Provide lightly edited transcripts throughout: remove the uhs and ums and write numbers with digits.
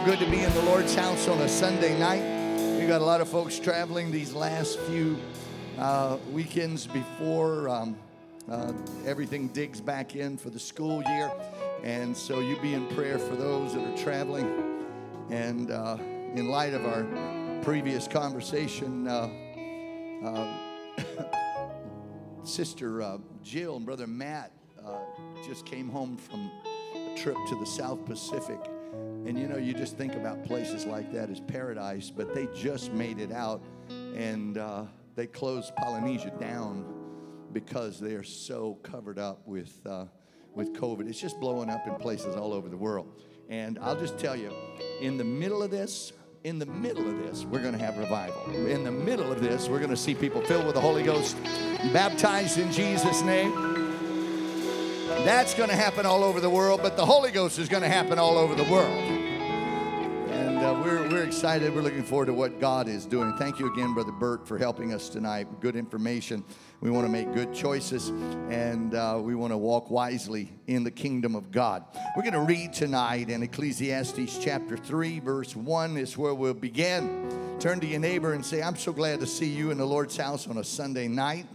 good to be in the Lord's house on a Sunday night. We got a lot of folks traveling these last few weekends before everything digs back in for the school year. And so you be in prayer for those that are traveling. And in light of our previous conversation, Sister Jill and Brother Matt just came home from a trip to the South Pacific. And you know, you just think about places like that as paradise, but they just made it out, and they closed Polynesia down because they are so covered up with COVID. It's just blowing up in places all over the world. And I'll just tell you, in the middle of this, we're going to have revival. In the middle of this, we're going to see people filled with the Holy Ghost, baptized in Jesus' name. That's going to happen all over the world, but the Holy Ghost is going to happen all over the world. And we're excited. We're looking forward to what God is doing. Thank you again, Brother Bert, for helping us tonight. Good information. We want to make good choices, and we want to walk wisely in the kingdom of God. We're going to read tonight in Ecclesiastes chapter 3, verse 1 is where we'll begin. Turn to your neighbor and say, I'm so glad to see you in the Lord's house on a Sunday night.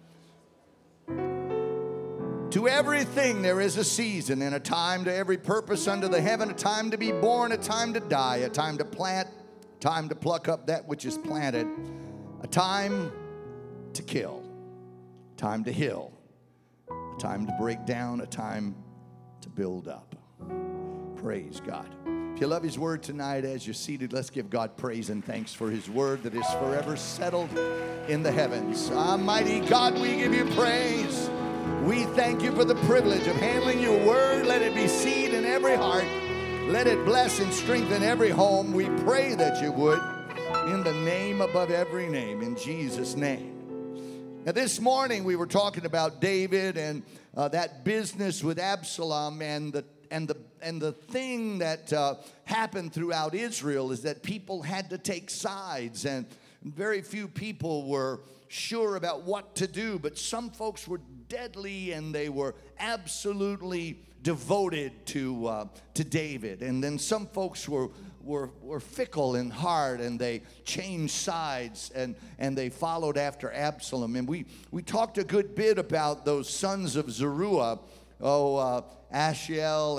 To everything there is a season and a time to every purpose under the heaven, a time to be born, a time to die, a time to plant, a time to pluck up that which is planted, a time to kill, a time to heal, a time to break down, a time to build up. Praise God. If you love His word tonight as you're seated, let's give God praise and thanks for His word that is forever settled in the heavens. Almighty God, we give you praise. We thank you for the privilege of handling your word. Let it be seed in every heart. Let it bless and strengthen every home. We pray that you would, in the name above every name, in Jesus' name. Now, this morning we were talking about David and that business with Absalom, and the thing that happened throughout Israel is that people had to take sides, and very few people were sure about what to do, but some folks were deadly and they were absolutely devoted to David, and then some folks were fickle and hard, and they changed sides and they followed after Absalom. And we talked a good bit about those sons of Zeruiah, Ashiel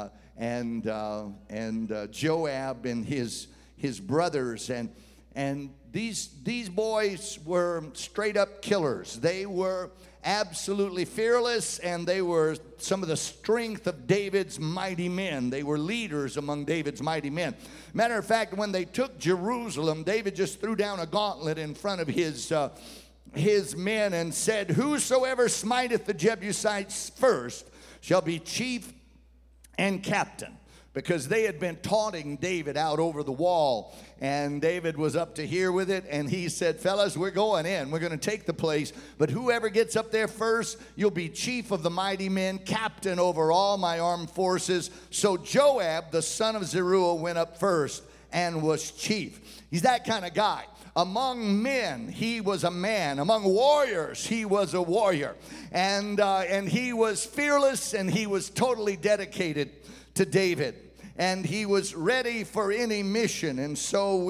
and Joab and his brothers, and these boys were straight up killers. They were absolutely fearless, and they were some of the strength of David's mighty men. They were leaders among David's mighty men. Matter of fact, when they took Jerusalem, David just threw down a gauntlet in front of his men and said, whosoever smiteth the Jebusites first shall be chief and captain. Because they had been taunting David out over the wall, and David was up to here with it, and he said, fellas, we're going in. We're going to take the place, but whoever gets up there first, you'll be chief of the mighty men, captain over all my armed forces. So Joab, the son of Zeruiah, went up first and was chief. He's that kind of guy. Among men, he was a man. Among warriors, he was a warrior. And he was fearless, and he was totally dedicated to David. And he was ready for any mission, and so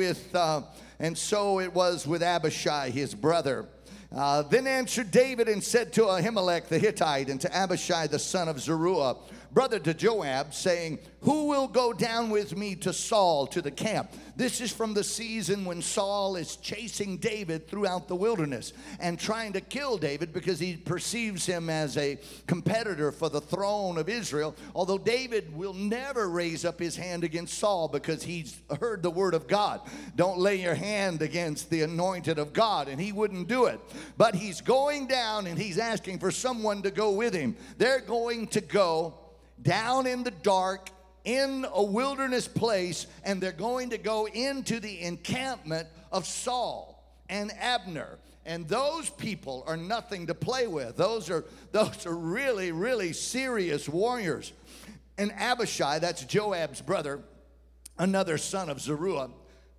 it was with Abishai, his brother. Then answered David and said to Ahimelech the Hittite and to Abishai the son of Zeruiah, brother to Joab, saying, who will go down with me to Saul to the camp? This is from the season when Saul is chasing David throughout the wilderness and trying to kill David because he perceives him as a competitor for the throne of Israel. Although David will never raise up his hand against Saul because he's heard the word of God. Don't lay your hand against the anointed of God, and he wouldn't do it. But he's going down and he's asking for someone to go with him. They're going to go down in the dark in a wilderness place, and they're going to go into the encampment of Saul and Abner. And those people are nothing to play with. Those are really, really serious warriors. And Abishai, that's Joab's brother, another son of Zeruiah,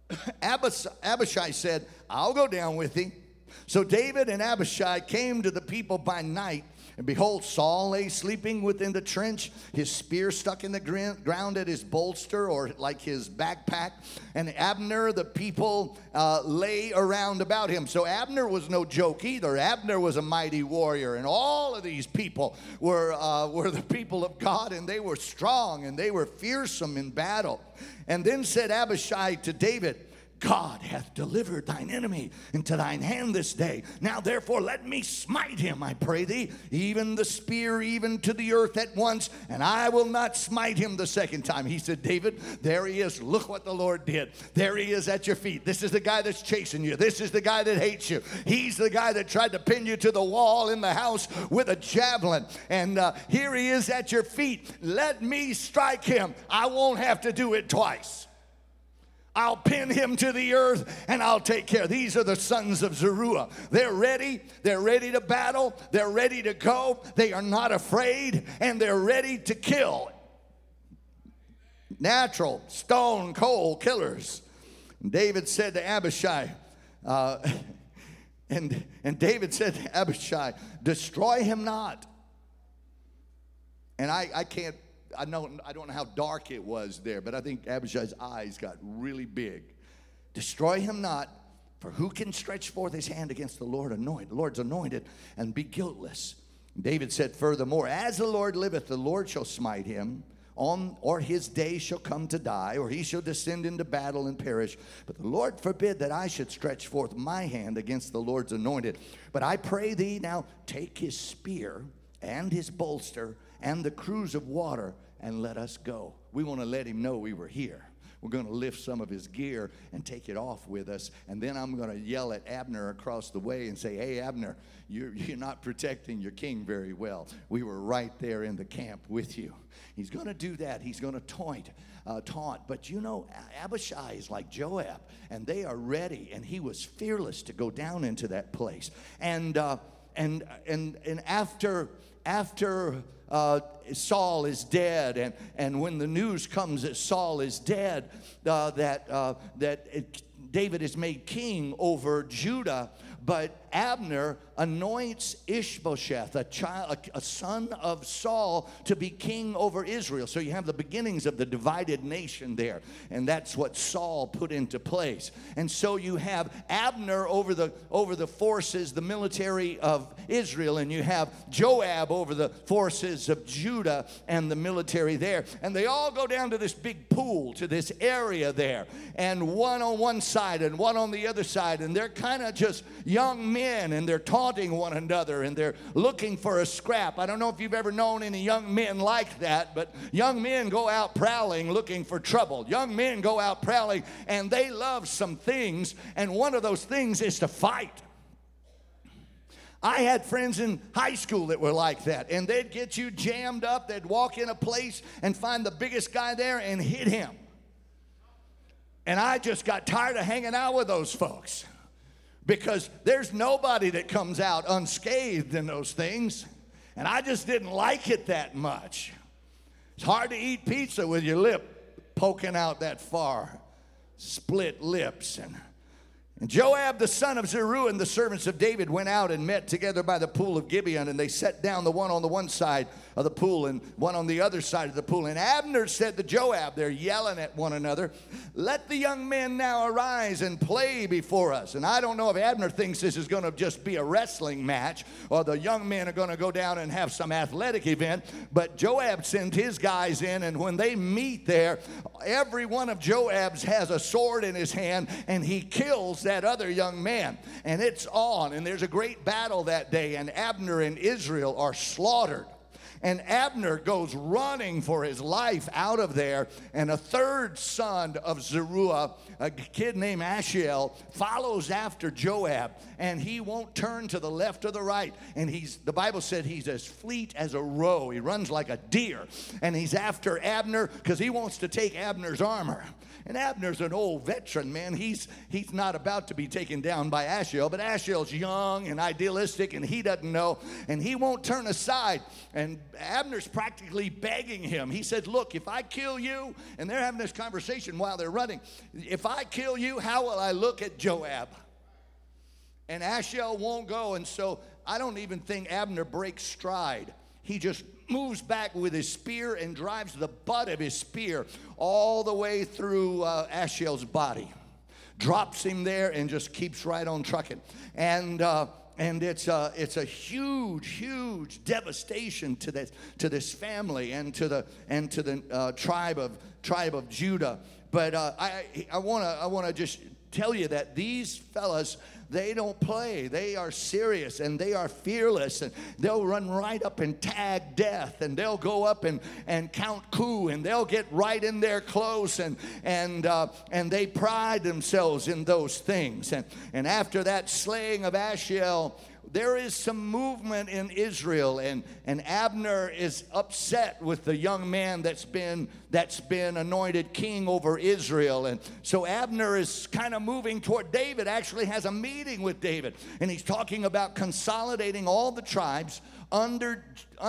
Abishai said, I'll go down with thee. So David and Abishai came to the people by night And behold, Saul lay sleeping within the trench, his spear stuck in the ground at his bolster, or like his backpack. And Abner, the people lay around about him. So Abner was no joke either. Abner was a mighty warrior. And all of these people were the people of God, and they were strong, and they were fearsome in battle. And then said Abishai to David, God hath delivered thine enemy into thine hand this day. Now therefore let me smite him, I pray thee, even the spear, even to the earth at once, and I will not smite him the second time. He said, David, there he is. Look what the Lord did. There he is at your feet. This is the guy that's chasing you. This is the guy that hates you. He's the guy that tried to pin you to the wall in the house with a javelin. And here he is at your feet. Let me strike him. I won't have to do it twice. I'll pin him to the earth, and I'll take care. These are the sons of Zeruiah. They're ready. They're ready to battle. They're ready to go. They are not afraid, and they're ready to kill. Natural, stone, cold killers. David said to Abishai, and David said to Abishai, destroy him not. And I don't know how dark it was there, but I think Abishai's eyes got really big. Destroy him not, for who can stretch forth his hand against the Lord's anointed, and be guiltless? David said furthermore, as the Lord liveth, the Lord shall smite him, or his day shall come to die, or he shall descend into battle and perish. But the Lord forbid that I should stretch forth my hand against the Lord's anointed. But I pray thee now, take his spear and his bolster and the cruse of water, and let us go. We want to let him know we were here. We're going to lift some of his gear and take it off with us. And then I'm going to yell at Abner across the way and say, hey, Abner, you're not protecting your king very well. We were right there in the camp with you. He's going to do that. He's going to taunt. But you know, Abishai is like Joab, and they are ready. And he was fearless to go down into that place. And after Saul is dead, and when the news comes that Saul is dead, David is made king over Judah, but Abner anoints Ishbosheth, a son of Saul, to be king over Israel. So you have the beginnings of the divided nation there, and that's what Saul put into place. And so you have Abner over the forces, the military of Israel, and you have Joab over the forces of Judah and the military there. And they all go down to this big pool, to this area there, and one on one side and one on the other side, and they're kind of just young men, and they're taunting one another, and they're looking for a scrap. I don't know if you've ever known any young men like that, but young men go out prowling looking for trouble. Young men go out prowling, and they love some things, and one of those things is to fight. I had friends in high school that were like that, and they'd get you jammed up. They'd walk in a place and find the biggest guy there and hit him. And I just got tired of hanging out with those folks, because there's nobody that comes out unscathed in those things. And I just didn't like it that much. It's hard to eat pizza with your lip poking out that far. Split lips. And Joab, the son of Zeruiah, and the servants of David went out and met together by the pool of Gibeon, and they sat down, the one on the one side of the pool and one on the other side of the pool. And Abner said to Joab, they're yelling at one another, let the young men now arise and play before us. And I don't know if Abner thinks this is going to just be a wrestling match, or the young men are going to go down and have some athletic event. But Joab sent his guys in, and when they meet there, every one of Joab's has a sword in his hand, and he kills that other young man. And it's on, and there's a great battle that day, and Abner and Israel are slaughtered. And Abner goes running for his life out of there, and a third son of Zeruiah, a kid named Ashiel, follows after Joab, and he won't turn to the left or the right. And the Bible said he's as fleet as a roe. He runs like a deer, and he's after Abner because he wants to take Abner's armor. And Abner's an old veteran, man. He's not about to be taken down by Ashiel, but Ashiel's young and idealistic, and he doesn't know, and he won't turn aside. And Abner's practically begging him. He said, look, if I kill you, and they're having this conversation while they're running, if I kill you, how will I look at Joab? And Ashiel won't go, and so I don't even think Abner breaks stride. He just moves back with his spear and drives the butt of his spear all the way through Asahel's body. Drops him there and just keeps right on trucking. And it's a huge devastation to this family and to the tribe of Judah. But I wanna just tell you that these fellas, they don't play. They are serious and they are fearless, and they'll run right up and tag death, and they'll go up and count coup, and they'll get right in there close, and they pride themselves in those things. And after that slaying of Asahel, there is some movement in Israel, and Abner is upset with the young man that's been anointed king over Israel. And so Abner is kind of moving toward David, actually has a meeting with David, and he's talking about consolidating all the tribes under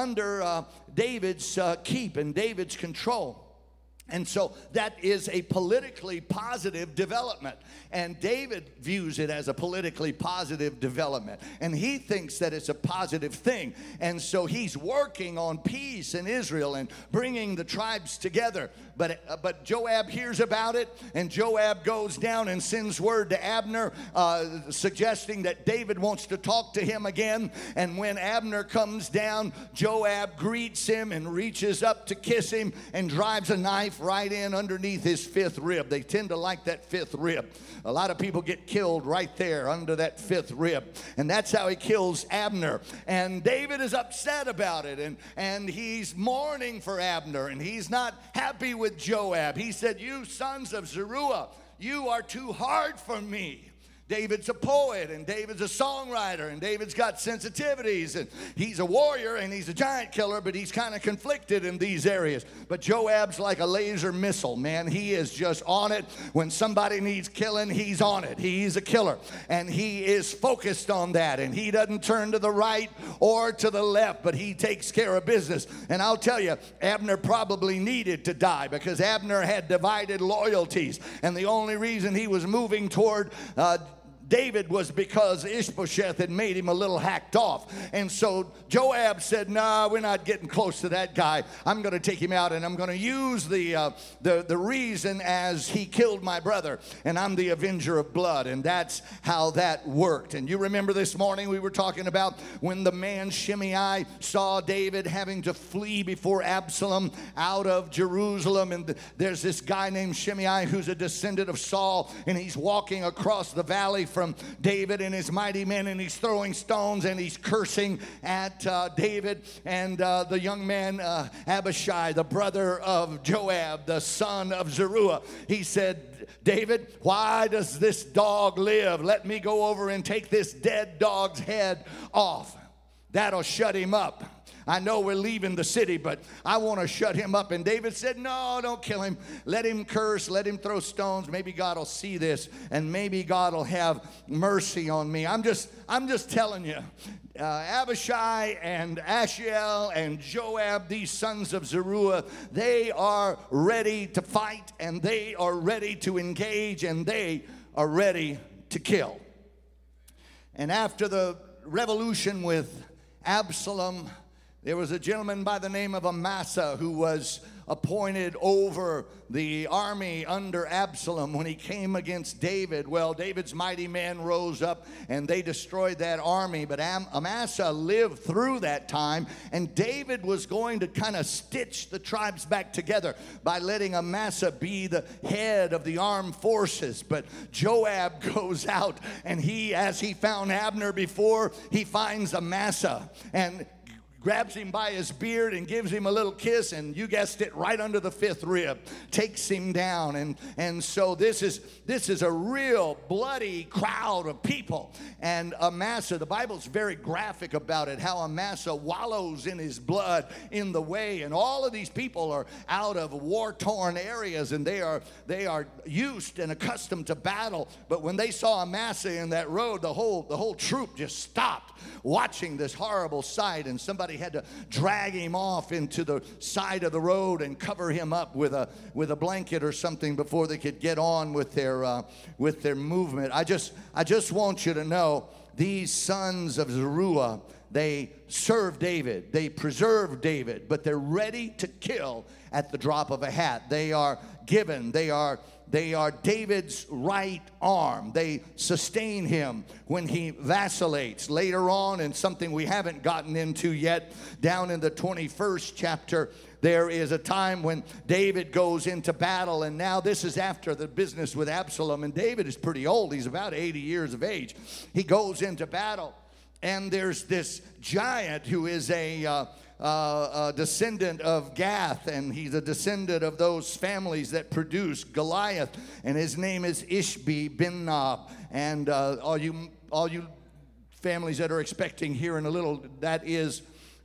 David's keep and David's control. And so that is a politically positive development. And David views it as a politically positive development. And he thinks that it's a positive thing. And so he's working on peace in Israel and bringing the tribes together. But Joab hears about it, and Joab goes down and sends word to Abner, suggesting that David wants to talk to him again. And when Abner comes down, Joab greets him and reaches up to kiss him and drives a knife right in underneath his fifth rib. They tend to like that fifth rib. A lot of people get killed right there under that fifth rib. And that's how he kills Abner. And David is upset about it. And he's mourning for Abner. And he's not happy with Joab. He said, "You sons of Zeruiah, you are too hard for me." David's a poet, and David's a songwriter, and David's got sensitivities, and he's a warrior, and he's a giant killer, but he's kind of conflicted in these areas. But Joab's like a laser missile, man. He is just on it. When somebody needs killing, he's on it. He's a killer, and he is focused on that, and he doesn't turn to the right or to the left, but he takes care of business. And I'll tell you, Abner probably needed to die, because Abner had divided loyalties, and the only reason he was moving toward David was because Ishbosheth had made him a little hacked off. And so Joab said, "Nah, we're not getting close to that guy. I'm going to take him out, and I'm going to use the reason as he killed my brother, and I'm the avenger of blood." And that's how that worked. And you remember this morning we were talking about when the man Shimei saw David having to flee before Absalom out of Jerusalem. And there's this guy named Shimei who's a descendant of Saul, and he's walking across the valley from David and his mighty men, and he's throwing stones and he's cursing at David. And the young man Abishai, the brother of Joab, the son of Zeruiah, he said, "David, why does this dog live? Let me go over and take this dead dog's head off. That'll shut him up. I know we're leaving the city, but I want to shut him up." And David said, "No, don't kill him. Let him curse. Let him throw stones. Maybe God will see this, and maybe God will have mercy on me." I'm just telling you, Abishai and Asahel and Joab, these sons of Zeruiah, they are ready to fight, and they are ready to engage, and they are ready to kill. And after the revolution with Absalom, there was a gentleman by the name of Amasa who was appointed over the army under Absalom when he came against David. Well, David's mighty men rose up and they destroyed that army, but Amasa lived through that time, and David was going to kind of stitch the tribes back together by letting Amasa be the head of the armed forces. But Joab goes out, and as he found Abner before, he finds Amasa and grabs him by his beard and gives him a little kiss, and you guessed it, right under the fifth rib, takes him down. And so this is a real bloody crowd of people. And Amasa, the Bible's very graphic about it, how Amasa wallows in his blood in the way. And all of these people are out of war-torn areas, and they are used and accustomed to battle. But when they saw Amasa in that road, the whole troop just stopped watching this horrible sight, and somebody had to drag him off into the side of the road and cover him up with a blanket or something before they could get on with their movement. I just want you to know these sons of Zeruiah, they serve David, they preserve David, but they're ready to kill at the drop of a hat. They are given, they are David's right arm. They sustain him when he vacillates. Later on, and something we haven't gotten into yet, down in the 21st chapter, there is a time when David goes into battle, and now this is after the business with Absalom, and David is pretty old. He's about 80 years of age. He goes into battle, and there's this giant who is a descendant of Gath, and he's a descendant of those families that produced Goliath, and his name is Ishbi-Benob. And all you families that are expecting here in a little, that is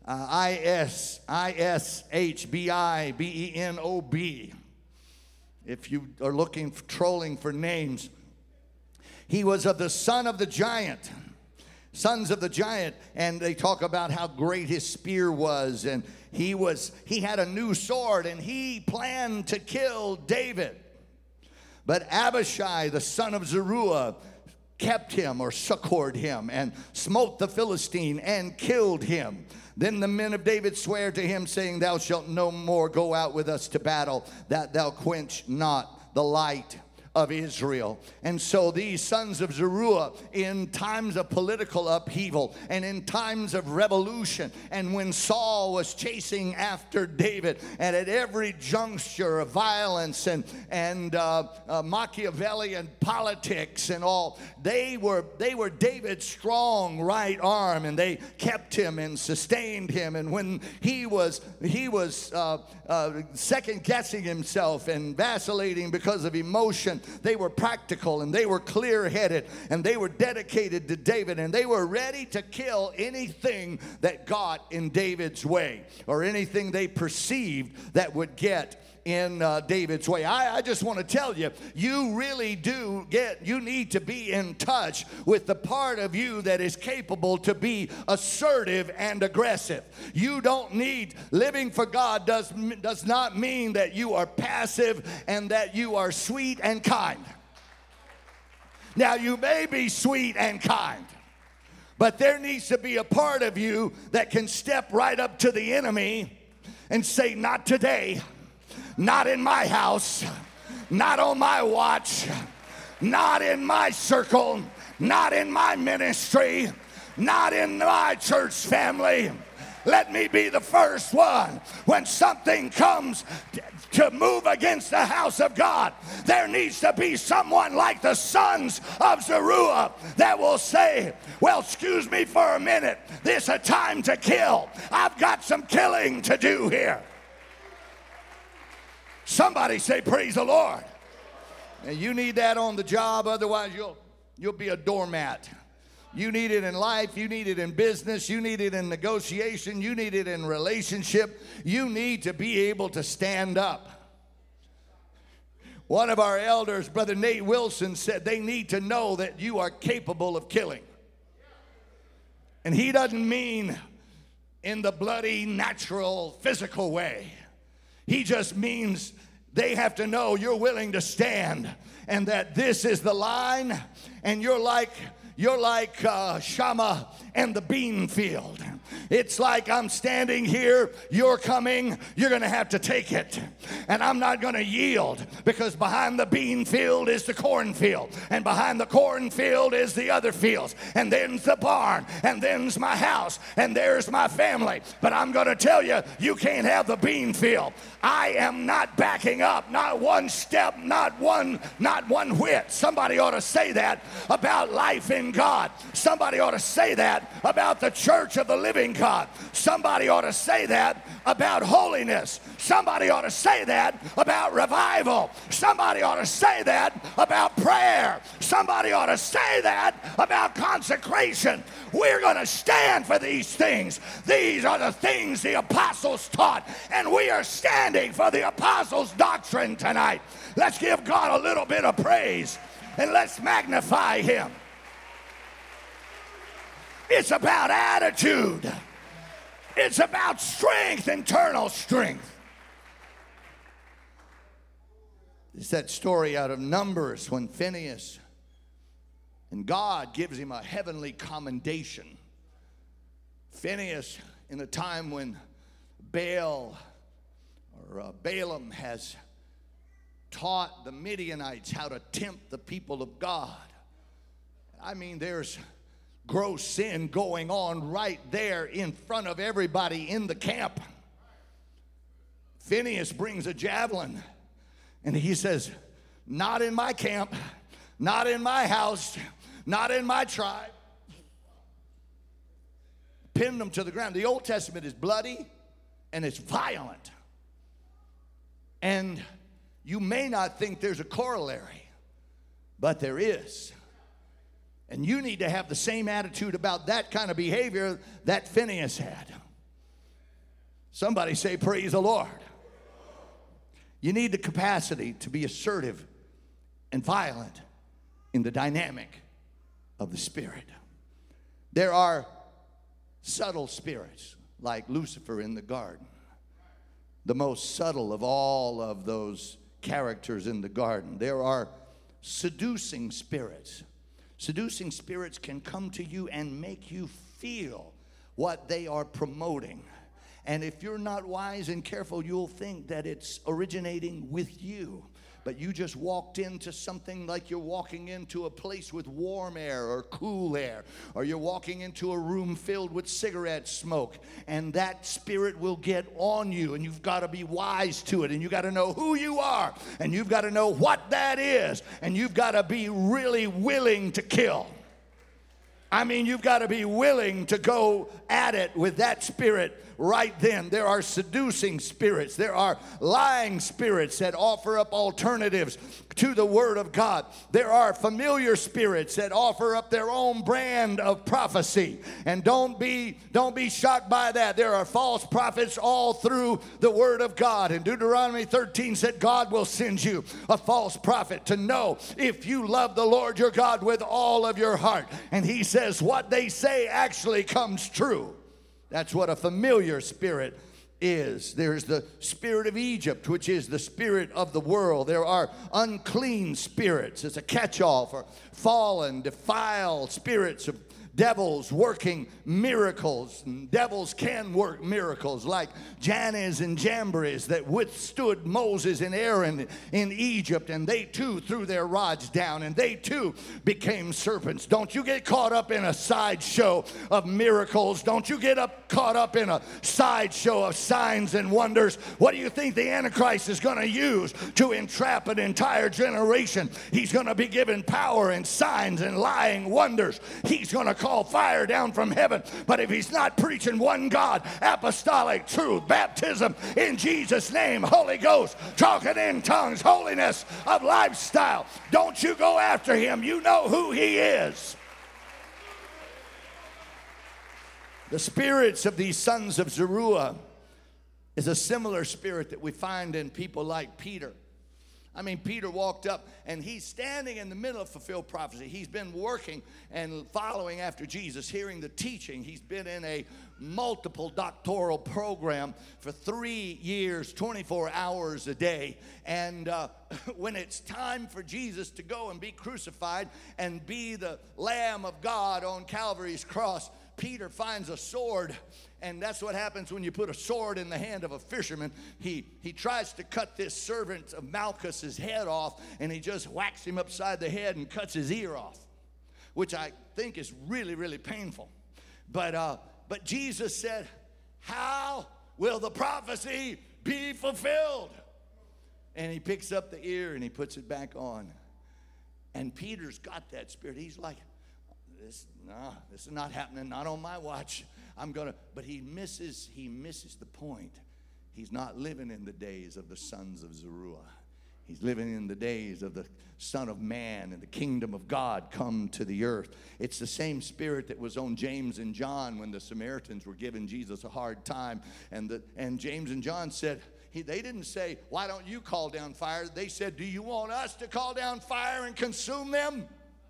Ishbibenob. If you are looking, trolling for names, he was of the son of the giant. Sons of the giant, and they talk about how great his spear was, and he had a new sword, and he planned to kill David. But Abishai, the son of Zeruiah, kept him, or succored him, and smote the Philistine and killed him. Then the men of David sware to him, saying, Thou shalt no more go out with us to battle, that thou quench not the light of Israel. And so these sons of Zeruiah, in times of political upheaval and in times of revolution, and when Saul was chasing after David, and at every juncture of violence and Machiavellian politics and all, they were David's strong right arm, and they kept him and sustained him. And when he was second guessing himself and vacillating because of emotion, they were practical, and they were clear-headed, and they were dedicated to David, and they were ready to kill anything that got in David's way, or anything they perceived that would get in David's way. I just want to tell you, you really you need to be in touch with the part of you that is capable to be assertive and aggressive. You don't need, living for God does not mean that you are passive and that you are sweet and kind. Now, you may be sweet and kind, but there needs to be a part of you that can step right up to the enemy and say, not today. Not in my house, not on my watch, not in my circle, not in my ministry, not in my church family. Let me be the first one. When something comes to move against the house of God, there needs to be someone like the sons of Zeruiah that will say, well, excuse me for a minute. This is a time to kill. I've got some killing to do here. Somebody say, praise the Lord. And you need that on the job, otherwise you'll be a doormat. You need it in life, you need it in business, you need it in negotiation, you need it in relationship. You need to be able to stand up. One of our elders, Brother Nate Wilson, said they need to know that you are capable of killing. And he doesn't mean in the bloody, natural, physical way. He just means they have to know you're willing to stand, and that this is the line, and you're like Shammah and the bean field. It's like I'm standing here, you're coming, you're going to have to take it. And I'm not going to yield, because behind the bean field is the cornfield, and behind the cornfield is the other fields, and then's the barn, and then's my house, and there's my family. But I'm going to tell you, you can't have the bean field. I am not backing up, not one step, not one whit. Somebody ought to say that about life in God. Somebody ought to say that about the church of the living God. Somebody ought to say that about holiness. Somebody ought to say that about revival. Somebody ought to say that about prayer. Somebody ought to say that about consecration. We're going to stand for these things. These are the things the apostles taught, and we are standing for the apostles' doctrine tonight. Let's give God a little bit of praise, and let's magnify him. It's about attitude. It's about strength, internal strength. It's that story out of Numbers when Phinehas And God gives him a heavenly commendation. Phinehas, in a time when Balaam has taught the Midianites how to tempt the people of God. I mean, there's gross sin going on right there in front of everybody in the camp. Phinehas brings a javelin and he says, not in my camp, not in my house, not in my tribe. Pinned them to the ground. The Old Testament is bloody and it's violent. And you may not think there's a corollary, but there is. And you need to have the same attitude about that kind of behavior that Phinehas had. Somebody say, praise the Lord. You need the capacity to be assertive and violent in the dynamic of the Spirit. There are subtle spirits like Lucifer in the garden. The most subtle of all of those characters in the garden. There are seducing spirits. Seducing spirits can come to you and make you feel what they are promoting. And if you're not wise and careful, you'll think that it's originating with you. But you just walked into something like you're walking into a place with warm air or cool air, or you're walking into a room filled with cigarette smoke, and that spirit will get on you, and you've got to be wise to it, and you've got to know who you are, and you've got to know what that is, and you've got to be really willing to kill. I mean, you've got to be willing to go at it with that spirit right then. There are seducing spirits. There are lying spirits that offer up alternatives to the Word of God. There are familiar spirits that offer up their own brand of prophecy. And don't be shocked by that. There are false prophets all through the Word of God. And Deuteronomy 13 said God will send you a false prophet to know if you love the Lord your God with all of your heart. And he says what they say actually comes true. That's what a familiar spirit is. There's the spirit of Egypt, which is the spirit of the world. There are unclean spirits. It's a catch-all for fallen, defiled spirits of devils working miracles. And devils can work miracles like Jannes and Jambres that withstood Moses and Aaron in Egypt, and they too threw their rods down and they too became serpents. Don't you get caught up in a sideshow of miracles. Don't you get caught up in a sideshow of signs and wonders. What do you think the Antichrist is going to use to entrap an entire generation? He's going to be given power and signs and lying wonders. He's going to call fire down from heaven. But if he's not preaching one God, apostolic truth, baptism in Jesus' name, Holy Ghost, talking in tongues, holiness of lifestyle, don't you go after him. You know who he is. The spirits of these sons of Zeruiah is a similar spirit that we find in people like Peter. I mean, Peter walked up and he's standing in the middle of fulfilled prophecy. He's been working and following after Jesus, hearing the teaching. He's been in a multiple doctoral program for 3 years, 24 hours a day. And when it's time for Jesus to go and be crucified and be the Lamb of God on Calvary's cross, Peter finds a sword. And that's what happens when you put a sword in the hand of a fisherman. He tries to cut this servant of Malchus's head off, and he just whacks him upside the head and cuts his ear off, which I think is really, really painful. But Jesus said, how will the prophecy be fulfilled? And he picks up the ear and he puts it back on. And Peter's got that spirit. He's like, this is not happening, not on my watch. But he misses the point. He's not living in the days of the sons of Zeruiah. He's living in the days of the Son of Man and the kingdom of God come to the earth. It's the same spirit that was on James and John when the Samaritans were giving Jesus a hard time. And James and John said, they didn't say, why don't you call down fire? They said, do you want us to call down fire and consume them?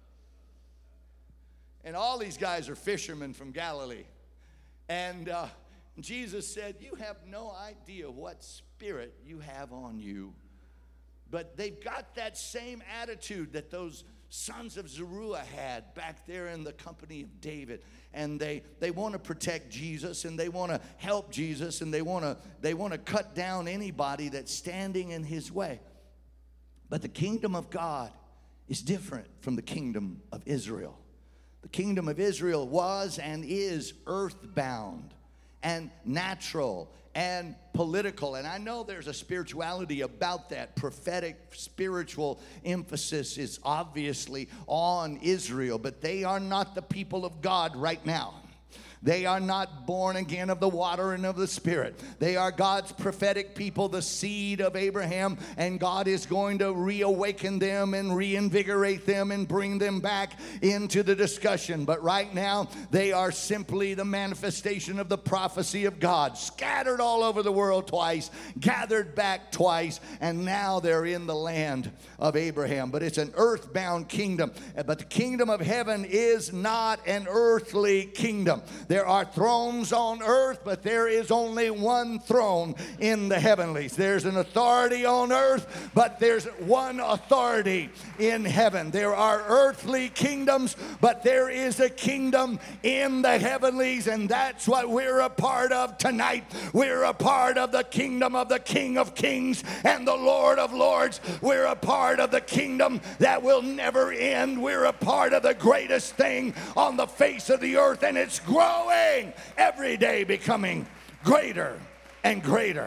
And all these guys are fishermen from Galilee. And Jesus said, you have no idea what spirit you have on you. but they've got that same attitude that those sons of Zeruiah had back there in the company of David. And they want to protect Jesus, and they want to help Jesus, and they want to cut down anybody that's standing in his way. But the kingdom of God is different from the kingdom of Israel. The kingdom of Israel was and is earthbound and natural and political. And I know there's a spirituality about that. Prophetic, spiritual emphasis is obviously on Israel, but they are not the people of God right now. They are not born again of the water and of the Spirit. They are God's prophetic people, the seed of Abraham, and God is going to reawaken them and reinvigorate them and bring them back into the discussion. But right now, they are simply the manifestation of the prophecy of God, scattered all over the world twice, gathered back twice, and now they're in the land of Abraham. But it's an earthbound kingdom. But the kingdom of heaven is not an earthly kingdom. There are thrones on earth, but there is only one throne in the heavenlies. There's an authority on earth, but there's one authority in heaven. There are earthly kingdoms, but there is a kingdom in the heavenlies, and that's what we're a part of tonight. We're a part of the kingdom of the King of Kings and the Lord of Lords. We're a part of the kingdom that will never end. We're a part of the greatest thing on the face of the earth, and it's growing every day, becoming greater and greater.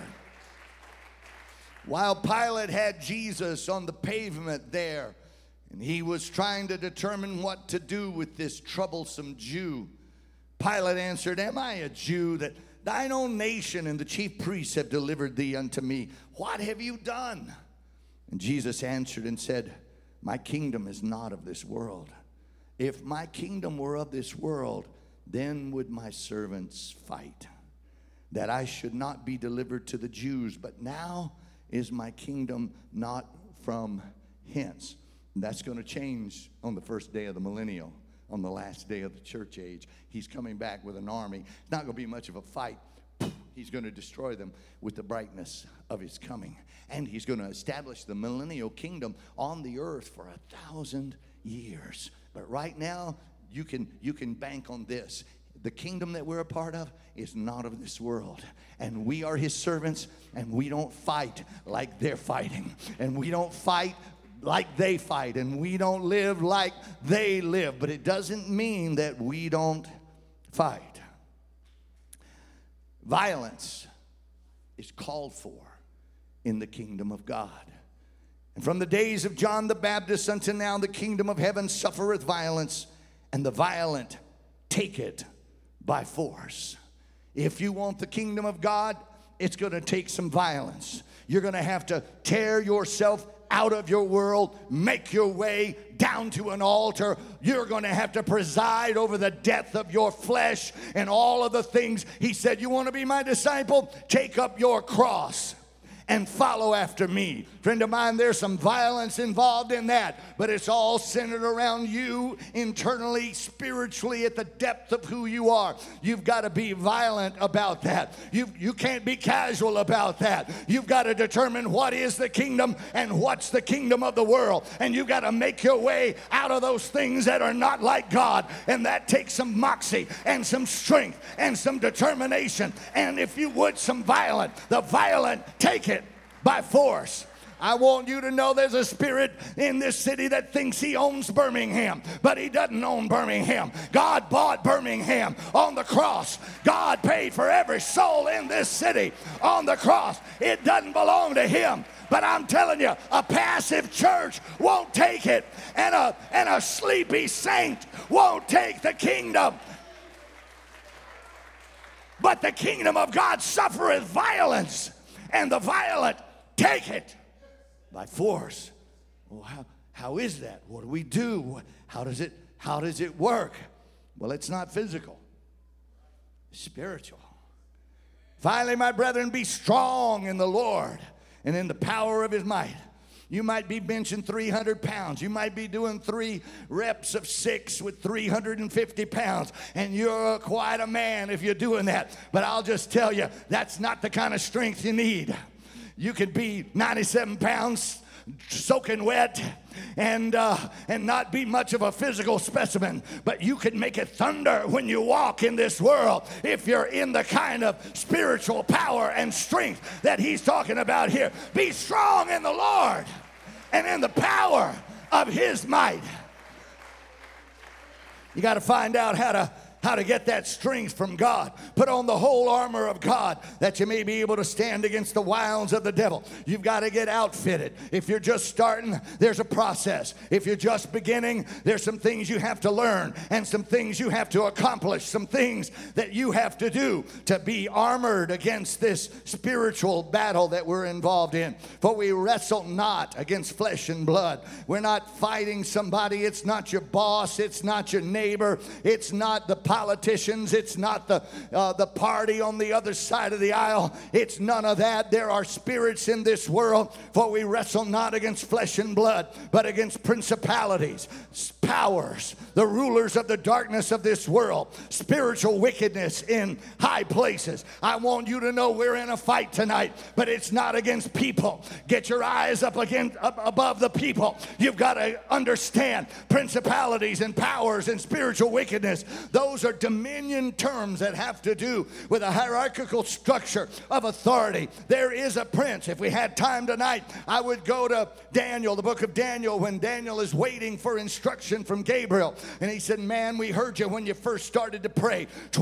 While Pilate had Jesus on the pavement there, and he was trying to determine what to do with this troublesome Jew, Pilate answered, "Am I a Jew, that thine own nation and the chief priests have delivered thee unto me? What have you done?" And Jesus answered and said, "My kingdom is not of this world. If my kingdom were of this world, then would my servants fight, that I should not be delivered to the Jews. But now is my kingdom not from hence." And that's going to change on the first day of the millennial, on the last day of the church age. He's coming back with an army. It's not going to be much of a fight. He's going to destroy them with the brightness of his coming. And he's going to establish the millennial kingdom on the earth for 1,000 years. But right now, you can bank on this. The kingdom that we're a part of is not of this world. And we are his servants, and we don't fight like they're fighting. And we don't fight like they fight. And we don't live like they live. But it doesn't mean that we don't fight. Violence is called for in the kingdom of God. And from the days of John the Baptist unto now, the kingdom of heaven suffereth violence, and the violent take it by force. If you want the kingdom of God, it's going to take some violence. You're going to have to tear yourself out of your world, make your way down to an altar. You're going to have to preside over the death of your flesh and all of the things. He said, "You want to be my disciple? Take up your cross and follow after me." Friend of mine, there's some violence involved in that, but it's all centered around you internally, spiritually, at the depth of who you are. You've got to be violent about that. You can't be casual about that. You've got to determine what is the kingdom and what's the kingdom of the world. And you've got to make your way out of those things that are not like God. And that takes some moxie and some strength and some determination. And if you would, some violent. The violent take it by force. I want you to know there's a spirit in this city that thinks he owns Birmingham, but he doesn't own Birmingham. God bought Birmingham on the cross. God paid for every soul in this city on the cross. It doesn't belong to him. But I'm telling you, a passive church won't take it, and a sleepy saint won't take the kingdom. But the kingdom of God suffereth violence, and the violent take it by force. Well, how is that? What do we do? How does it work? Well, it's not physical. It's spiritual. Finally, my brethren, be strong in the Lord and in the power of his might. You might be benching 300 pounds. You might be doing 3 reps of 6 with 350 pounds. And you're quite a man if you're doing that. But I'll just tell you, that's not the kind of strength you need. You could be 97 pounds, soaking wet and not be much of a physical specimen, but you can make it thunder when you walk in this world if you're in the kind of spiritual power and strength that he's talking about here. Be strong in the Lord and in the power of his might. You got to find out how to get that strength from God. Put on the whole armor of God that you may be able to stand against the wiles of the devil. You've got to get outfitted. If you're just starting, there's a process. If you're just beginning, there's some things you have to learn and some things you have to accomplish, some things that you have to do to be armored against this spiritual battle that we're involved in. For we wrestle not against flesh and blood. We're not fighting somebody. It's not your boss. It's not your neighbor. It's not the politicians. It's not the party on the other side of the aisle. It's none of that. There are spirits in this world, for we wrestle not against flesh and blood, but against principalities, powers, the rulers of the darkness of this world, spiritual wickedness in high places. I want you to know we're in a fight tonight, but it's not against people. Get your eyes up above the people. You've got to understand principalities and powers and spiritual wickedness. Those are dominion terms that have to do with a hierarchical structure of authority. There is a prince. If we had time tonight, I would go to Daniel, the book of Daniel, when Daniel is waiting for instruction from Gabriel. And he said, man, we heard you when you first started to pray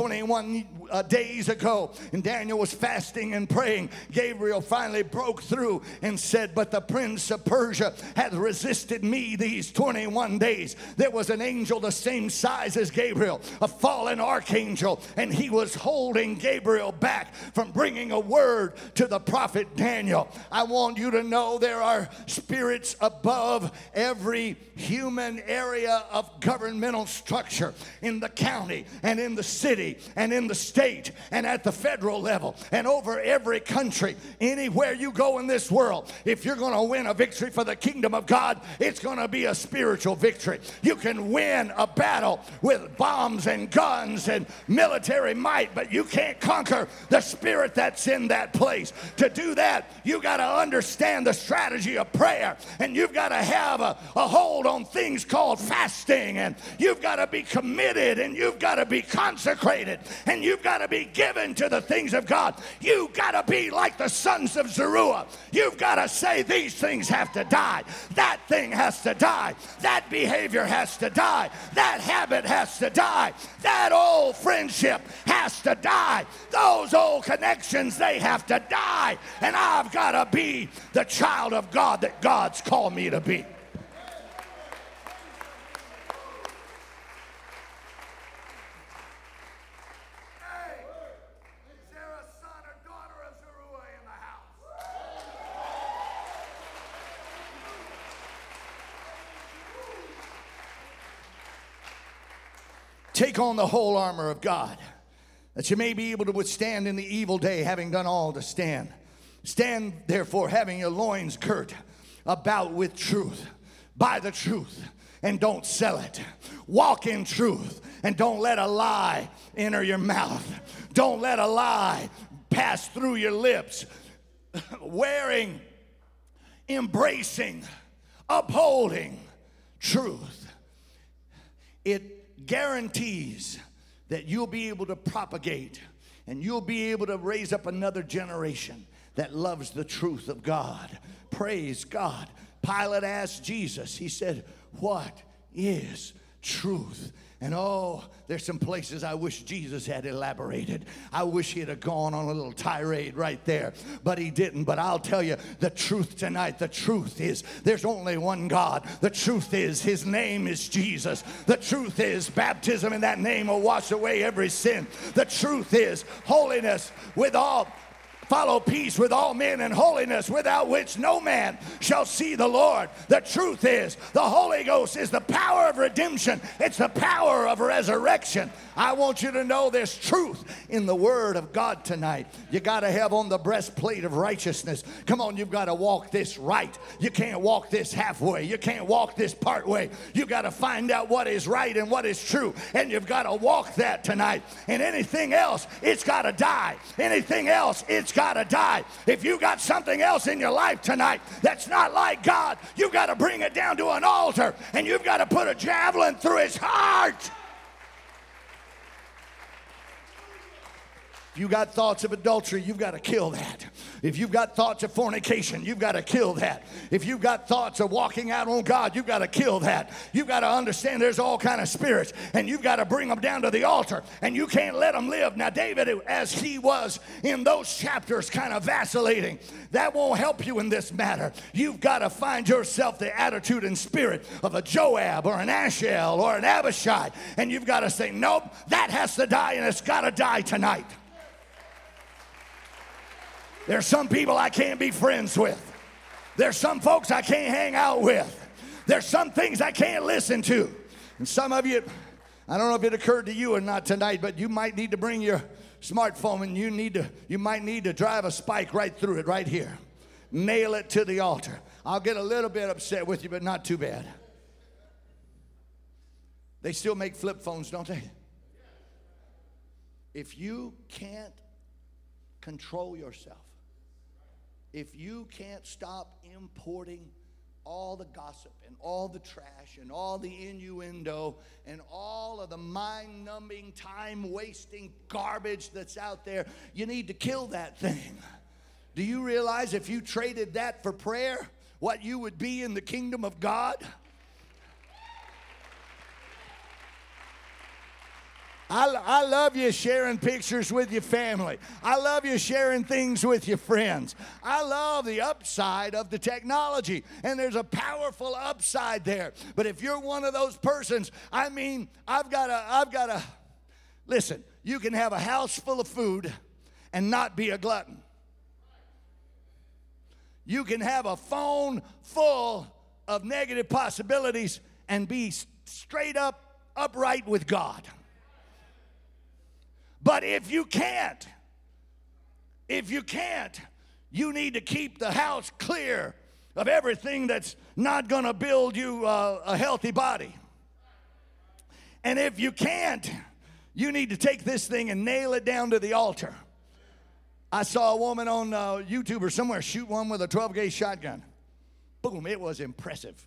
21 days ago. And Daniel was fasting and praying. Gabriel finally broke through and said, but the prince of Persia hath resisted me these 21 days. There was an angel the same size as Gabriel, a fallen archangel, and he was holding Gabriel back from bringing a word to the prophet Daniel. I want you to know there are spirits above every human area of governmental structure in the county and in the city and in the state and at the federal level and over every country. Anywhere you go in this world, if you're going to win a victory for the kingdom of God, it's going to be a spiritual victory. You can win a battle with bombs and guns and military might, but you can't conquer the spirit that's in that place. To do that, you got to understand the strategy of prayer, and you've got to have a hold on things called fasting, and you've got to be committed, and you've got to be consecrated, and you've got to be given to the things of God. You've got to be like the sons of Zeruiah. You've got to say these things have to die. That thing has to die. That behavior has to die. That habit has to die. That old friendship has to die. Those old connections, they have to die. And I've got to be the child of God that God's called me to be. Take on the whole armor of God, that you may be able to withstand in the evil day, having done all to stand. Stand, therefore, having your loins girt about with truth, by the truth, and don't sell it. Walk in truth, and don't let a lie enter your mouth. Don't let a lie pass through your lips. Wearing, embracing, upholding truth. It guarantees that you'll be able to propagate and you'll be able to raise up another generation that loves the truth of God. Praise God. Pilate asked Jesus, he said, what is truth? And oh, there's some places I wish Jesus had elaborated. I wish he'd have gone on a little tirade right there, but he didn't. But I'll tell you the truth tonight. The truth is there's only one God. The truth is his name is Jesus. The truth is baptism in that name will wash away every sin. The truth is holiness with all. Follow peace with all men and holiness, without which no man shall see the Lord. The truth is, the Holy Ghost is the power of redemption. It's the power of resurrection. I want you to know there's truth in the Word of God tonight. You got to have on the breastplate of righteousness. Come on, you've got to walk this right. You can't walk this halfway. You can't walk this part way. You got to find out what is right and what is true, and you've got to walk that tonight. And anything else, it's got to die. Anything else, it's got to die. If you got something else in your life tonight that's not like God, you got to bring it down to an altar, and you've got to put a javelin through his heart. If you got thoughts of adultery, you've got to kill that. If you've got thoughts of fornication, you've got to kill that. If you've got thoughts of walking out on God, you've got to kill that. You've got to understand there's all kind of spirits, and you've got to bring them down to the altar, and you can't let them live. Now, David, as he was in those chapters kind of vacillating, that won't help you in this matter. You've got to find yourself the attitude and spirit of a Joab or an Asahel or an Abishai, and you've got to say, nope, that has to die, and it's got to die tonight. There's some people I can't be friends with. There's some folks I can't hang out with. There's some things I can't listen to. And some of you, I don't know if it occurred to you or not tonight, but you might need to bring your smartphone, and you might need to drive a spike right through it right here. Nail it to the altar. I'll get a little bit upset with you, but not too bad. They still make flip phones, don't they? If you can't control yourself, if you can't stop importing all the gossip and all the trash and all the innuendo and all of the mind-numbing, time-wasting garbage that's out there, you need to kill that thing. Do you realize if you traded that for prayer, what you would be in the kingdom of God? I love you sharing pictures with your family. I love you sharing things with your friends. I love the upside of the technology, and there's a powerful upside there. But if you're one of those persons, I mean, I've got to, listen, you can have a house full of food and not be a glutton. You can have a phone full of negative possibilities and be straight up upright with God. But if you can't, you need to keep the house clear of everything that's not going to build you a healthy body. And if you can't, you need to take this thing and nail it down to the altar. I saw a woman on YouTube or somewhere shoot one with a 12-gauge shotgun. Boom, it was impressive.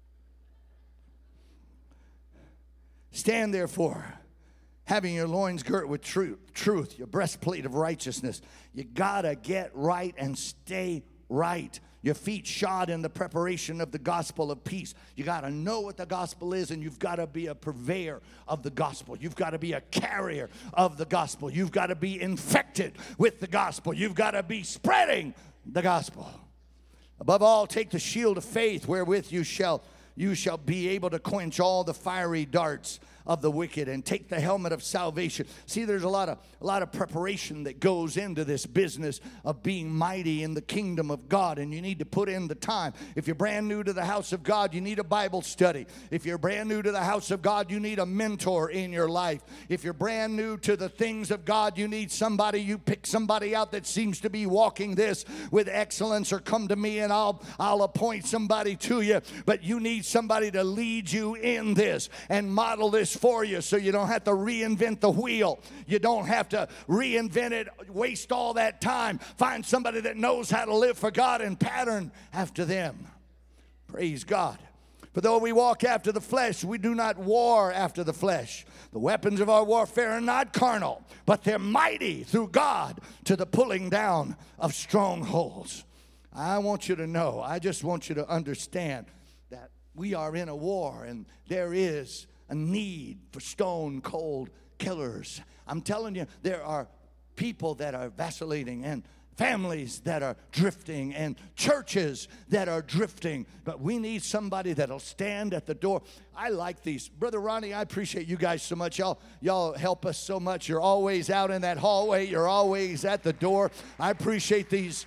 Stand therefore, having your loins girt with truth, your breastplate of righteousness. You gotta get right and stay right. Your feet shod in the preparation of the gospel of peace. You gotta know what the gospel is, and you've gotta be a purveyor of the gospel. You've gotta be a carrier of the gospel. You've gotta be infected with the gospel. You've gotta be spreading the gospel. Above all, take the shield of faith, wherewith you shall be able to quench all the fiery darts of the wicked, and take the helmet of salvation. See, there's a lot of preparation that goes into this business of being mighty in the kingdom of God, and you need to put in the time. If you're brand new to the house of God, you need a Bible study. If you're brand new to the house of God, you need a mentor in your life. If you're brand new to the things of God, you need somebody. You pick somebody out that seems to be walking this with excellence, or come to me and I'll appoint somebody to you. But you need somebody to lead you in this and model this for you, so you don't have to reinvent the wheel. You don't have to reinvent it, waste all that time. Find somebody that knows how to live for God and pattern after them. Praise God. For though we walk after the flesh, we do not war after the flesh. The weapons of our warfare are not carnal, but they're mighty through God to the pulling down of strongholds. I want you to know, I just want you to understand that we are in a war, and there is a need for stone cold killers. I'm telling you, there are people that are vacillating, and families that are drifting, and churches that are drifting. But we need somebody that'll stand at the door. I like these. Brother Ronnie, I appreciate you guys so much. Y'all help us so much. You're always out in that hallway. You're always at the door. I appreciate these.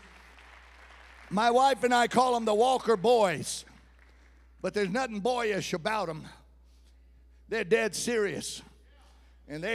My wife and I call them the Walker Boys, but there's nothing boyish about them. They're dead serious. And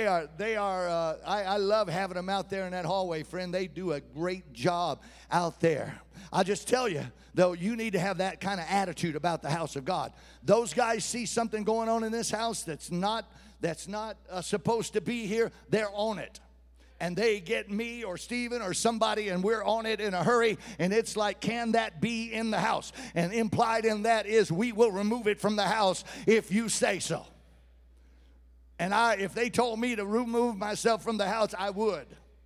I love having them out there in that hallway, friend. They do a great job out there. I'll just tell you, though, you need to have that kind of attitude about the house of God. Those guys see something going on in this house that's not supposed to be here. They're on it. and they get me or Stephen or somebody, and we're on it in a hurry, and it's like, can that be in the house? And implied in that is, we will remove it from the house if you say so. And if they told me to remove myself from the house, I would.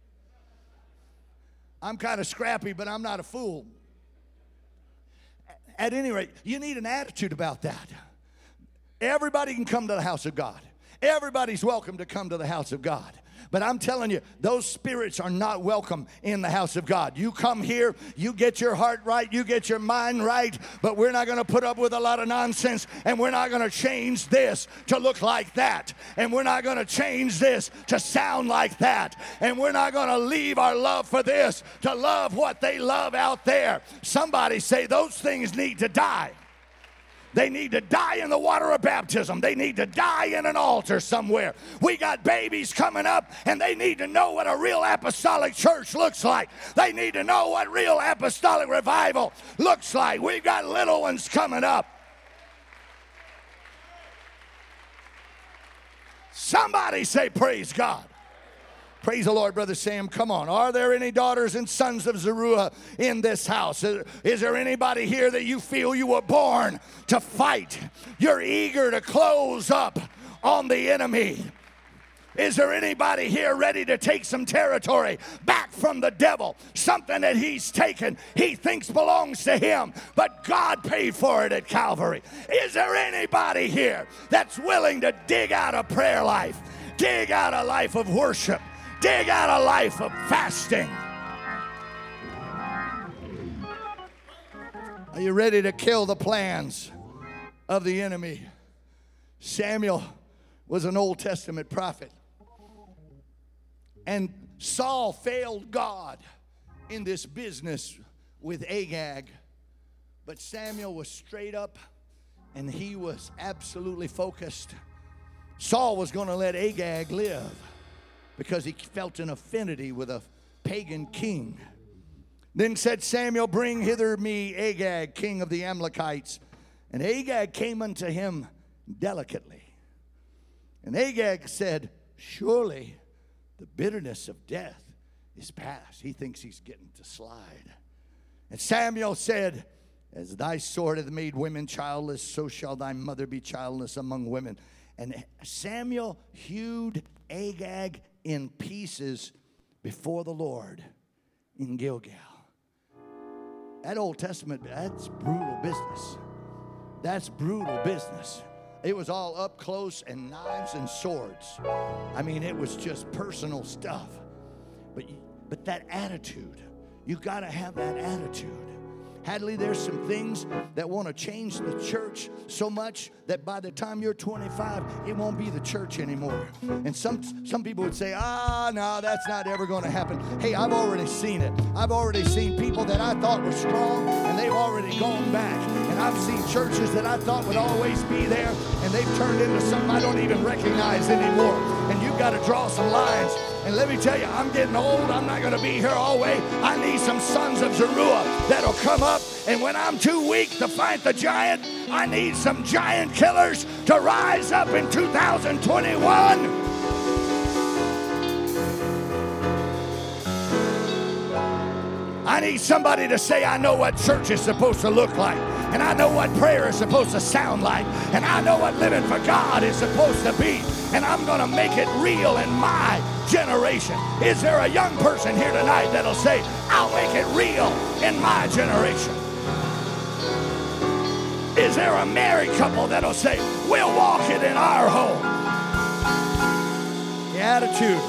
I'm kind of scrappy, but I'm not a fool. At any rate, you need an attitude about that. Everybody can come to the house of God. Everybody's welcome to come to the house of God. But I'm telling you, those spirits are not welcome in the house of God. You come here, you get your heart right, you get your mind right, but we're not going to put up with a lot of nonsense, and we're not going to change this to look like that, and we're not going to change this to sound like that, and we're not going to leave our love for this to love what they love out there. Somebody say those things need to die. They need to die in the water of baptism. They need to die in an altar somewhere. We got babies coming up, and they need to know what a real apostolic church looks like. They need to know what real apostolic revival looks like. We've got little ones coming up. Somebody say praise God. Praise the Lord, Brother Sam. Come on. Are there any daughters and sons of Zeruiah in this house? Is there anybody here that you feel you were born to fight? You're eager to close up on the enemy. Is there anybody here ready to take some territory back from the devil? Something that he's taken, he thinks belongs to him, but God paid for it at Calvary. Is there anybody here that's willing to dig out a prayer life, dig out a life of worship, dig out a life of fasting? Are you ready to kill the plans of the enemy? Samuel was an Old Testament prophet. And Saul failed God in this business with Agag. But Samuel was straight up, and he was absolutely focused. Saul was going to let Agag live because he felt an affinity with a pagan king. Then said Samuel, bring hither me Agag, king of the Amalekites. And Agag came unto him delicately. And Agag said, surely the bitterness of death is past. He thinks he's getting to slide. And Samuel said, as thy sword hath made women childless, so shall thy mother be childless among women. And Samuel hewed Agag in pieces before the Lord in Gilgal. That Old Testament, that's brutal business. That's brutal business. It was all up close and knives and swords. I mean, it was just personal stuff. But that attitude, you got to have that attitude. Hadley, there's some things that want to change the church so much that by the time you're 25, it won't be the church anymore. And some people would say, no, that's not ever going to happen. Hey, I've already seen it. I've already seen people that I thought were strong, and they've already gone back. And I've seen churches that I thought would always be there, and they've turned into something I don't even recognize anymore. And you've got to draw some lines. And let me tell you, I'm getting old. I'm not going to be here always. I need some sons of Zeruiah that'll come up. And when I'm too weak to fight the giant, I need some giant killers to rise up in 2021. I need somebody to say, I know what church is supposed to look like. And I know what prayer is supposed to sound like. And I know what living for God is supposed to be. And I'm going to make it real in my generation. Is there a young person here tonight that'll say, I'll make it real in my generation? Is there a married couple that'll say, we'll walk it in our home? The attitude.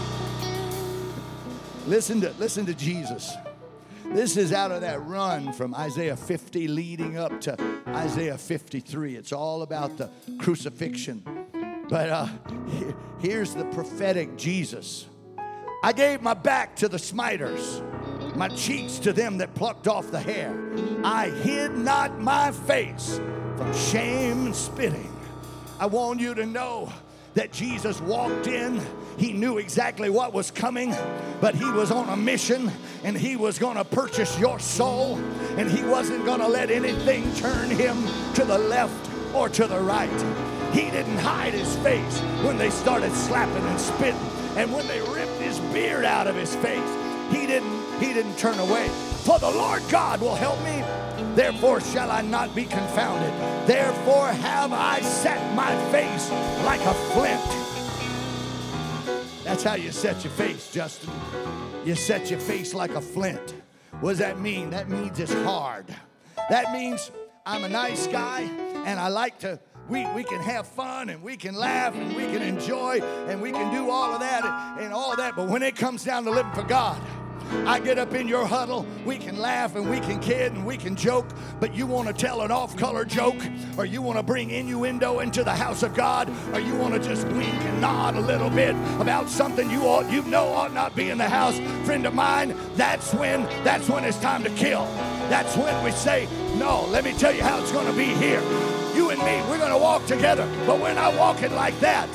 Listen to Jesus. This is out of that run from Isaiah 50 leading up to Isaiah 53. It's all about the crucifixion. But here's the prophetic Jesus. I gave my back to the smiters, my cheeks to them that plucked off the hair. I hid not my face from shame and spitting. I want you to know that Jesus walked in. He knew exactly what was coming, but he was on a mission, and he was going to purchase your soul, and he wasn't going to let anything turn him to the left or to the right. He didn't hide his face when they started slapping and spitting. And when they ripped his beard out of his face, he didn't turn away. For the Lord God will help me, therefore shall I not be confounded. Therefore have I set my face like a flint. That's how you set your face, Justin. You set your face like a flint. What does that mean? That means it's hard. That means I'm a nice guy and I like to, we can have fun and we can laugh and we can enjoy and we can do all of that and all of that. But when it comes down to living for God, I get up in your huddle, we can laugh and we can kid and we can joke, but you want to tell an off-color joke, or you want to bring innuendo into the house of God, or you want to just wink and nod a little bit about something you know ought not be in the house, friend of mine, that's when it's time to kill. That's when we say, no, let me tell you how it's going to be here. You and me, we're going to walk together, but we're not walking like that.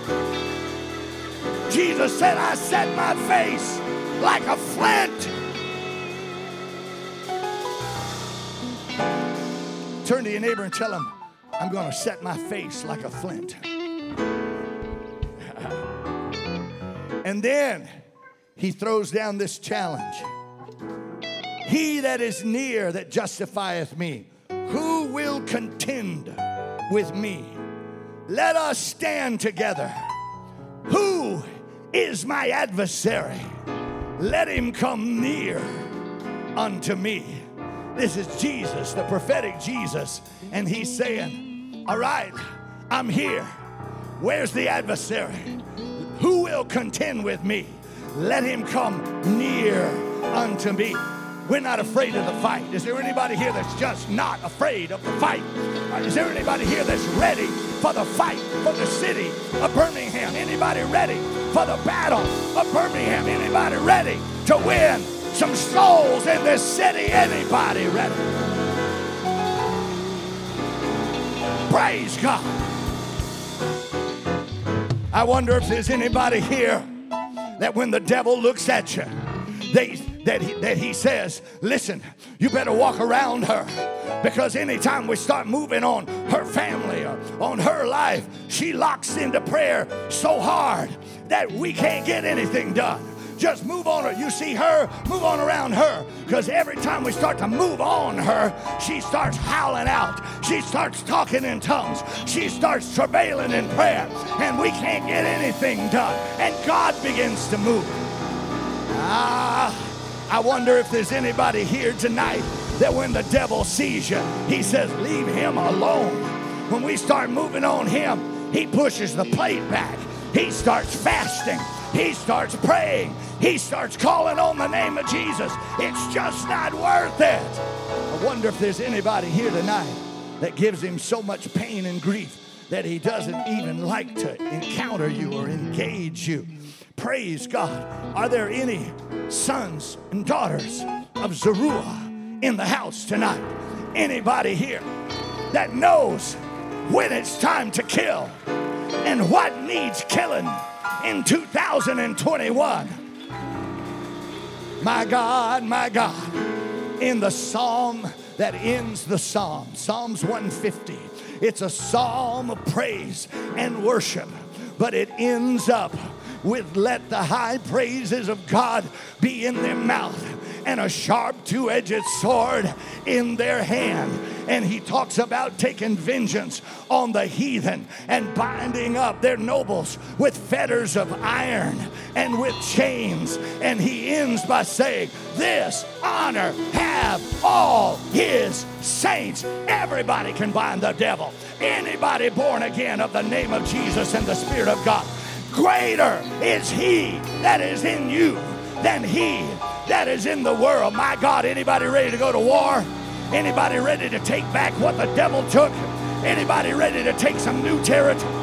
Jesus said, I set my face like a flint. Turn to your neighbor and tell him, I'm going to set my face like a flint. And then he throws down this challenge. He that is near that justifieth me, who will contend with me? Let us stand together. Who is my adversary? Let him come near unto me. This is Jesus, the prophetic Jesus. And he's saying, all right, I'm here. Where's the adversary? Who will contend with me? Let him come near unto me. We're not afraid of the fight. Is there anybody here that's just not afraid of the fight? Is there anybody here that's ready for the fight for the city of Birmingham? Anybody ready for the battle of Birmingham? Anybody ready to win some souls in this city? Anybody ready? Praise God. I wonder if there's anybody here that when the devil looks at you, that he says, listen, you better walk around her, because anytime we start moving on her family or on her life, she locks into prayer so hard that we can't get anything done. Just move on her. You see her, move on around her, because every time we start to move on her, she starts howling out. She starts talking in tongues. She starts travailing in prayer, and we can't get anything done. And God begins to move. I wonder if there's anybody here tonight that when the devil sees you, he says, leave him alone. When we start moving on him, he pushes the plate back. He starts fasting. He starts praying. He starts calling on the name of Jesus. It's just not worth it. I wonder if there's anybody here tonight that gives him so much pain and grief that he doesn't even like to encounter you or engage you. Praise God. Are there any sons and daughters of Zeruiah in the house tonight? Anybody here that knows when it's time to kill and what needs killing in 2021? My God, my God. In the psalm that ends the psalm, Psalms 150, it's a psalm of praise and worship, but it ends up with let the high praises of God be in their mouth and a sharp two-edged sword in their hand. And he talks about taking vengeance on the heathen and binding up their nobles with fetters of iron and with chains. And he ends by saying, this honor have all his saints. Everybody can bind the devil. Anybody born again of the name of Jesus and the Spirit of God. Greater is he that is in you than he that is in the world. My God, anybody ready to go to war? Anybody ready to take back what the devil took? Anybody ready to take some new territory?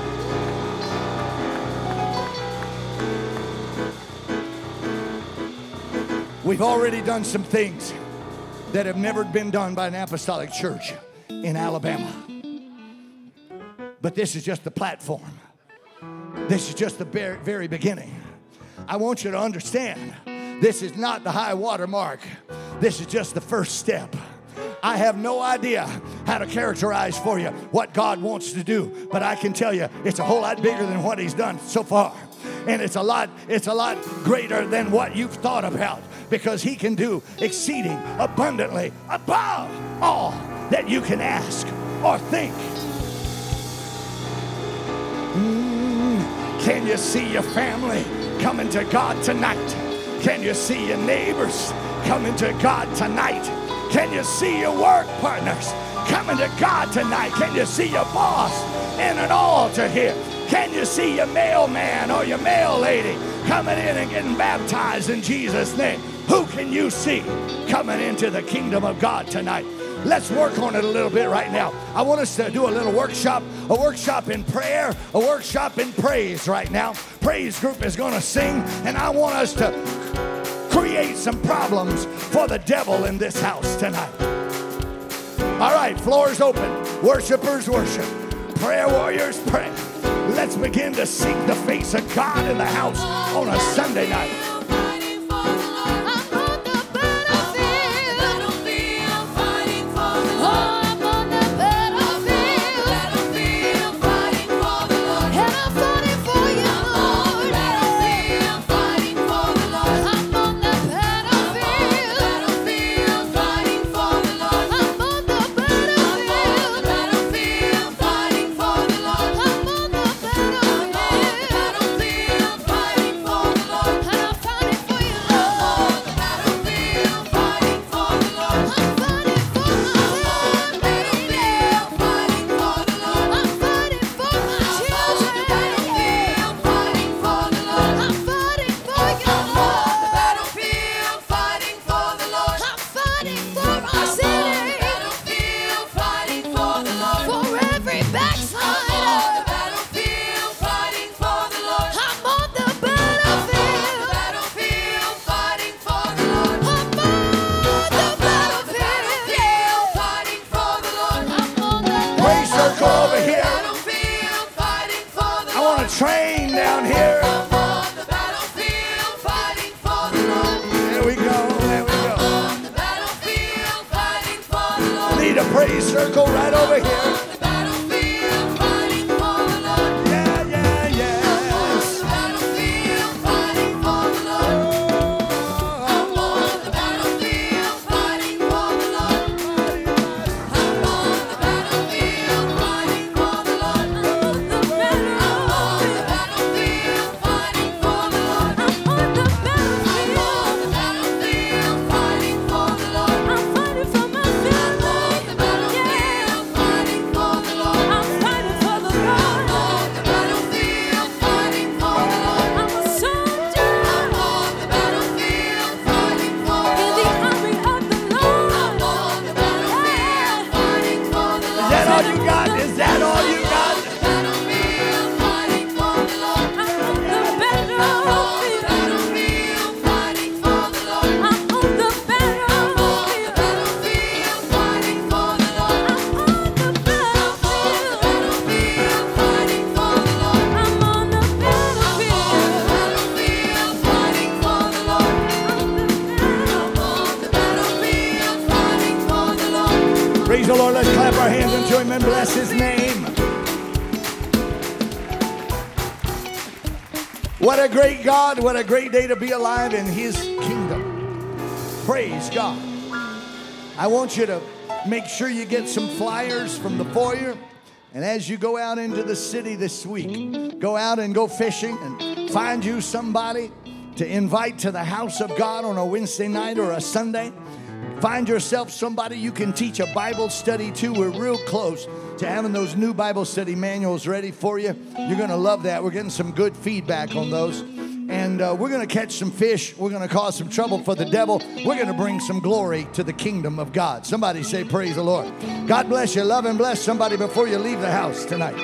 We've already done some things that have never been done by an apostolic church in Alabama. But this is just the platform. This is just the very beginning. I want you to understand, this is not the high water mark. This is just the first step. I have no idea how to characterize for you what God wants to do, but I can tell you it's a whole lot bigger than what he's done so far. and it's a lot greater than what you've thought about, because he can do exceeding abundantly above all that you can ask or think. Can you see your family coming to God tonight? Can you see your neighbors coming to God tonight? Can you see your work partners coming to God tonight? Can you see your boss in an altar here? Can you see your mailman or your mail lady coming in and getting baptized in Jesus' name? Who can you see coming into the kingdom of God tonight? Let's work on it a little bit right now. I want us to do a little workshop, a workshop in prayer, a workshop in praise right now. Praise group is going to sing, and I want us to create some problems for the devil in this house tonight. All right, floor's open. Worshipers worship. Prayer warriors pray. Let's begin to seek the face of God in the house on a Sunday night. Train down here. There we go. Need a praise circle right over here. Praise the Lord. Let's clap our hands and join and bless his name. What a great God. What a great day to be alive in his kingdom. Praise God. I want you to make sure you get some flyers from the foyer. And as you go out into the city this week, go out and go fishing and find you somebody to invite to the house of God on a Wednesday night or a Sunday. Find yourself somebody you can teach a Bible study to. We're real close to having those new Bible study manuals ready for you. You're going to love that. We're getting some good feedback on those. And we're going to catch some fish. We're going to cause some trouble for the devil. We're going to bring some glory to the kingdom of God. Somebody say, praise the Lord. God bless you. Love and bless somebody before you leave the house tonight.